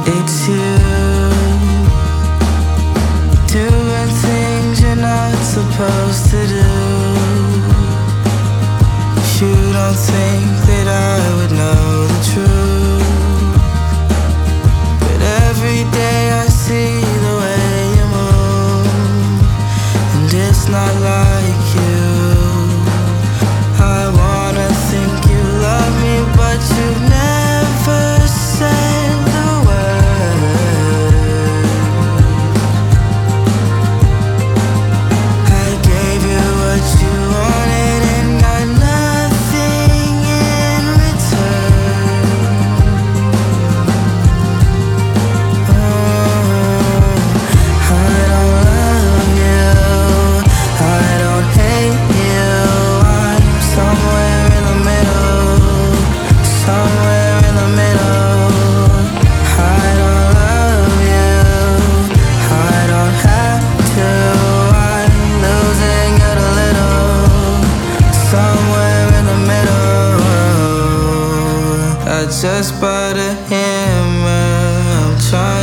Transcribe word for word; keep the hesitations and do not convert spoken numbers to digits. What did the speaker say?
It's you doing things you're not supposed to do. You don't think that I would know the truth, but every day I see the way you move, and it's not like you. I wanna think you love me, but you've never said the word. I gave you what you wanted and got nothing in return. Oh, I don't love you, I don't hate you. I'm somewhere in the middle, somewhere in the middle. I don't love you, I don't have to. I'm losing it a little, somewhere in the middle. I just bought a hammer, I'm trying